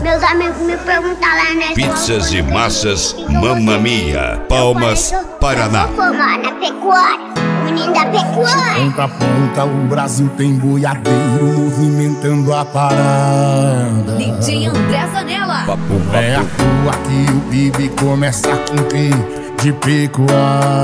Meus amigos me perguntam lá na escola. Pizzas e massas Mamma Mia, Palmas, Paraná. Vou formar na pecuária, menino da pecuária. Ponta a ponta o Brasil tem boiadeiro movimentando a parada. DJ André Zanella. É à toa que o PIB começa com P de pecuária.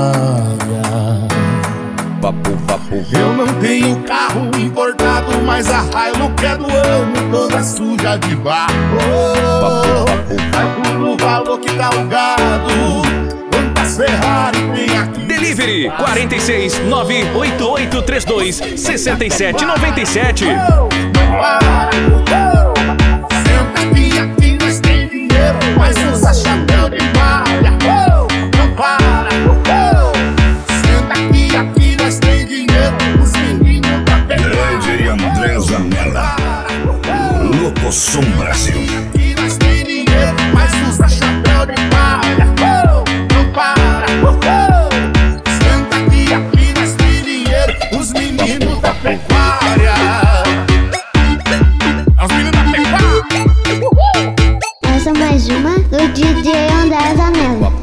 Eu não tenho carro importado, mas a Hilux é do ano, toda suja de barro. Calculo o valor que tá o gado, quantas Ferrari tem aqui. Delivery 46 98832 6797. Não para, senta aqui nós tem dinheiro, mas usa chapéu de malha. Não para, senta aqui nós tem dinheiro, os meninos da pecuária. DJ André Zanella, Locosom Brasil. Aqui nós tem dinheiro, mas usa chapéu de malha. Não para, senta aqui nós tem dinheiro, os meninos da pecuária. Os meninos da pecuária. Essa é mais uma do DJ André Zanella.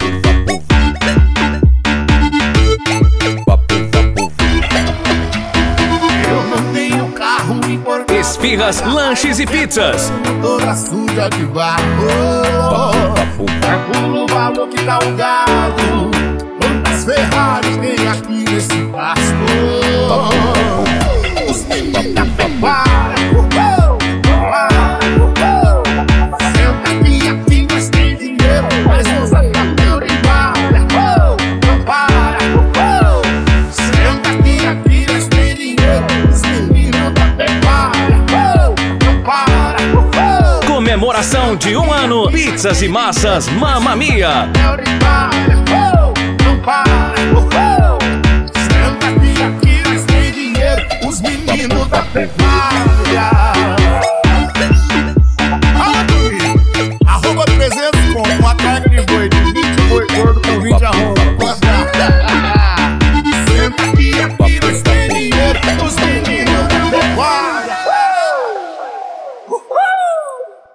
Eu não tenho carro importado, Esfirras, lanches e pizzas. toda suja de barro. Calculo o valor que dá o gado, quantas Ferrari tem aqui nesse pasto. Os meninos da pecuária. Senta aqui nós tem dinheiro, mas usa chapéu de malha. Não para, senta aqui nós tem dinheiro, os meninos da pecuária. Não para, Comemoração de 1 ano. Pizzas e massas Mamma Mia. chapéu de malha. Não para.